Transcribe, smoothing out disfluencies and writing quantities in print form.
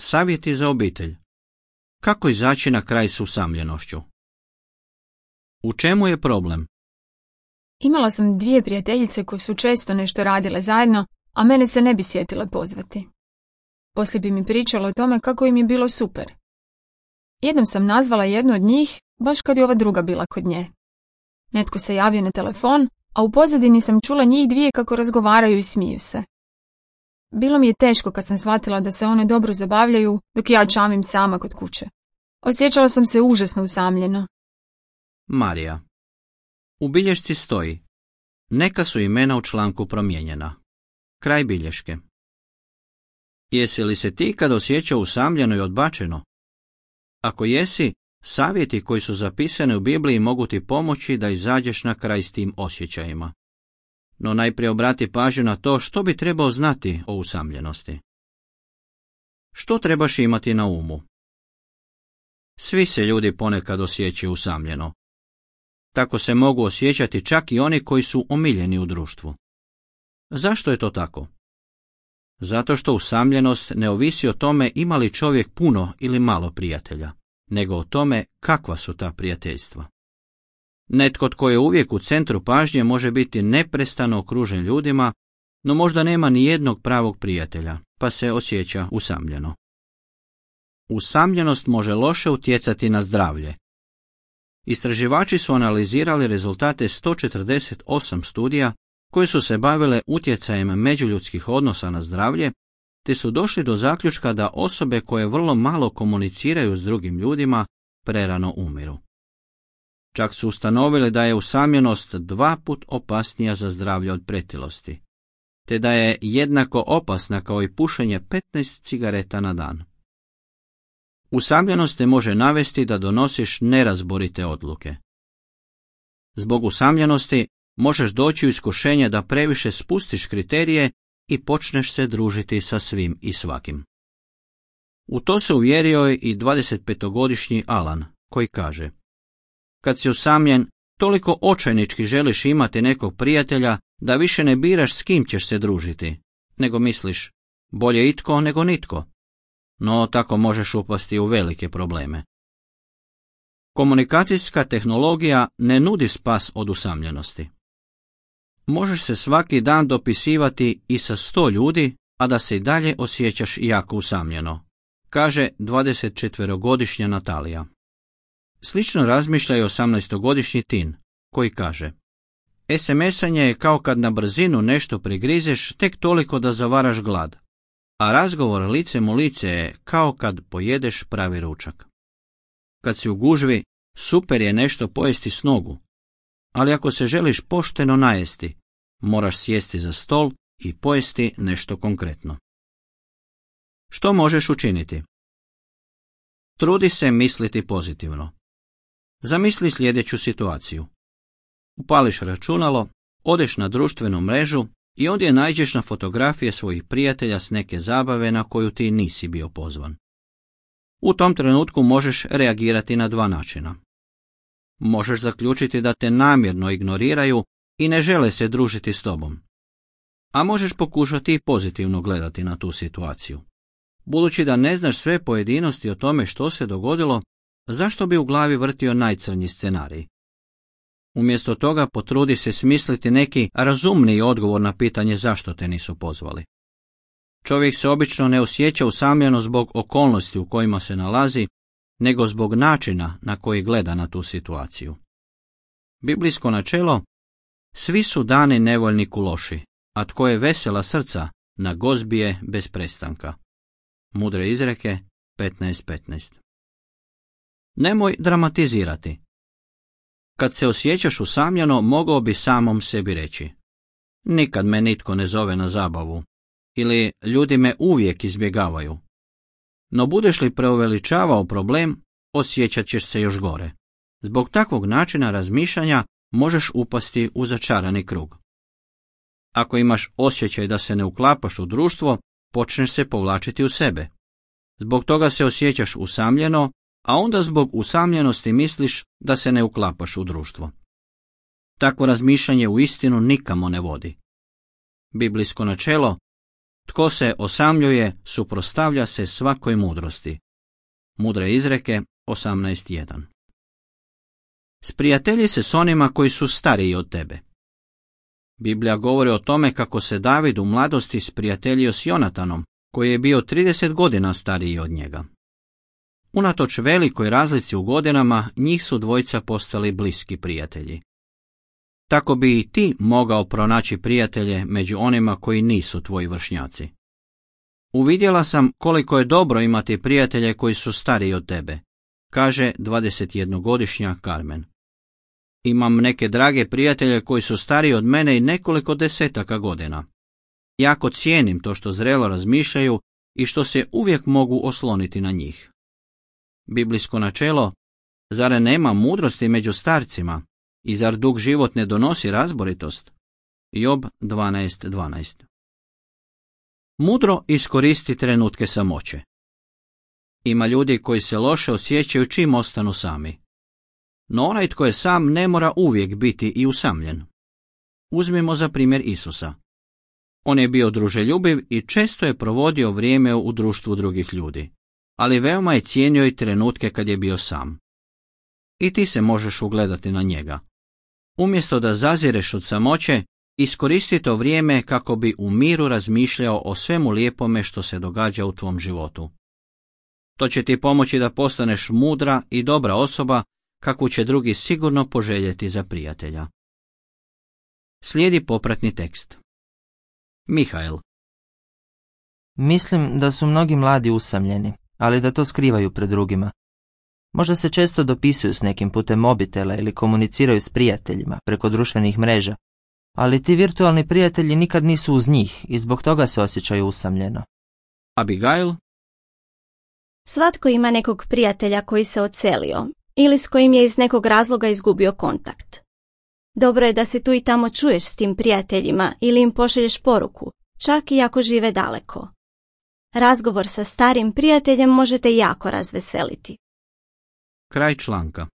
Savjeti za obitelj. Kako izaći na kraj s usamljenošću? U čemu je problem? Imala sam 2 prijateljice koje su često nešto radile zajedno, a mene se ne bi sjetile pozvati. Poslije bi mi pričala o tome kako im je bilo super. Jednom sam nazvala jednu od njih, baš kad je ova druga bila kod nje. Netko se javio na telefon, a u pozadini sam čula njih 2 kako razgovaraju i smiju se. Bilo mi je teško kad sam shvatila da se one dobro zabavljaju, dok ja čamim sama kod kuće. Osjećala sam se užasno usamljeno. Marija. U bilješci stoji: neka su imena u članku promijenjena. Kraj bilješke. Jesi li se ti kad osjećao usamljeno i odbačeno? Ako jesi, savjeti koji su zapisani u Bibliji mogu ti pomoći da izađeš na kraj s tim osjećajima. No najprije obrati pažnju na to što bi trebao znati o usamljenosti. Što trebaš imati na umu? Svi se ljudi ponekad osjećaju usamljeno. Tako se mogu osjećati čak i oni koji su omiljeni u društvu. Zašto je to tako? Zato što usamljenost ne ovisi o tome ima li čovjek puno ili malo prijatelja, nego o tome kakva su ta prijateljstva. Netko tko je uvijek u centru pažnje može biti neprestano okružen ljudima, no možda nema ni jednog pravog prijatelja, pa se osjeća usamljeno. Usamljenost može loše utjecati na zdravlje. Istraživači su analizirali rezultate 148 studija koje su se bavile utjecajem međuljudskih odnosa na zdravlje, te su došli do zaključka da osobe koje vrlo malo komuniciraju s drugim ljudima prerano umiru. Čak su ustanovili da je usamljenost 2 puta opasnija za zdravlje od pretilosti, te da je jednako opasna kao i pušenje 15 cigareta na dan. Usamljenost te može navesti da donosiš nerazborite odluke. Zbog usamljenosti možeš doći u iskušenje da previše spustiš kriterije i počneš se družiti sa svim i svakim. U to se uvjerio i 25-godišnji Alan, koji kaže: kad si usamljen, toliko očajnički želiš imati nekog prijatelja da više ne biraš s kim ćeš se družiti, nego misliš, bolje itko nego nitko. No tako možeš upasti u velike probleme. Komunikacijska tehnologija ne nudi spas od usamljenosti. Možeš se svaki dan dopisivati i sa 100 ljudi, a da se i dalje osjećaš jako usamljeno, kaže 24-godišnja Natalija. Slično razmišlja i 18-godišnji Tin, koji kaže: SMS-anje je kao kad na brzinu nešto prigrizeš tek toliko da zavaraš glad, a razgovor licem u lice je kao kad pojedeš pravi ručak. Kad si u gužvi, super je nešto pojesti s nogu, ali ako se želiš pošteno najesti, moraš sjesti za stol i pojesti nešto konkretno. Što možeš učiniti? Trudi se misliti pozitivno. Zamisli sljedeću situaciju. Upališ računalo, odeš na društvenu mrežu i ondje naiđeš na fotografije svojih prijatelja s neke zabave na koju ti nisi bio pozvan. U tom trenutku možeš reagirati na 2 načina. Možeš zaključiti da te namjerno ignoriraju i ne žele se družiti s tobom. A možeš pokušati pozitivno gledati na tu situaciju. Budući da ne znaš sve pojedinosti o tome što se dogodilo, zašto bi u glavi vrtio najcrnji scenarij? Umjesto toga potrudi se smisliti neki razumniji odgovor na pitanje zašto te nisu pozvali. Čovjek se obično ne osjeća usamljeno zbog okolnosti u kojima se nalazi, nego zbog načina na koji gleda na tu situaciju. Biblijsko načelo: svi su dani nevoljniku loši, a tko je vesela srca, na gozbi je bez prestanka. Mudre izreke 15:15. Nemoj dramatizirati. Kad se osjećaš usamljeno, mogao bi samom sebi reći: nikad me nitko ne zove na zabavu, ili ljudi me uvijek izbjegavaju. No budeš li preuveličavao problem, osjećat ćeš se još gore. Zbog takvog načina razmišljanja možeš upasti u začarani krug. Ako imaš osjećaj da se ne uklapaš u društvo, počneš se povlačiti u sebe. Zbog toga se osjećaš usamljeno, a onda zbog usamljenosti misliš da se ne uklapaš u društvo. Takvo razmišljanje uistinu nikamo ne vodi. Biblijsko načelo: Tko se osamljuje, suprotstavlja se svakoj mudrosti. Mudre izreke 18.1. Sprijatelji se s onima koji su stariji od tebe. Biblija govori o tome kako se David u mladosti sprijateljio s Jonatanom, koji je bio 30 godina stariji od njega. Unatoč velikoj razlici u godinama, njih su dvojica postali bliski prijatelji. Tako bi i ti mogao pronaći prijatelje među onima koji nisu tvoji vršnjaci. Uvidjela sam koliko je dobro imati prijatelje koji su stariji od tebe, kaže 21-godišnja Carmen. Imam neke drage prijatelje koji su stariji od mene i nekoliko desetaka godina. Jako cijenim to što zrelo razmišljaju i što se uvijek mogu osloniti na njih. Biblijsko načelo, zar nema mudrosti među starcima i zar dug život ne donosi razboritost? Job 12.12. Mudro iskoristi trenutke samoće. Ima ljudi koji se loše osjećaju čim ostanu sami. No onaj tko je sam ne mora uvijek biti i usamljen. Uzmimo za primjer Isusa. On je bio druželjubiv i često je provodio vrijeme u društvu drugih ljudi, ali veoma je cijenio i trenutke kad je bio sam. I ti se možeš ugledati na njega. Umjesto da zazireš od samoće, iskoristi to vrijeme kako bi u miru razmišljao o svemu lijepome što se događa u tvom životu. To će ti pomoći da postaneš mudra i dobra osoba kakvu će drugi sigurno poželjeti za prijatelja. Slijedi popratni tekst. Mihael. Mislim da su mnogi mladi usamljeni, ali da to skrivaju pred drugima. Možda se često dopisuju s nekim putem mobitela ili komuniciraju s prijateljima preko društvenih mreža, ali ti virtualni prijatelji nikad nisu uz njih i zbog toga se osjećaju usamljeno. Abigail. Svatko ima nekog prijatelja koji se odselio ili s kojim je iz nekog razloga izgubio kontakt. Dobro je da se tu i tamo čuješ s tim prijateljima ili im pošalješ poruku, čak i ako žive daleko. Razgovor sa starim prijateljem može te jako razveseliti. Kraj članka.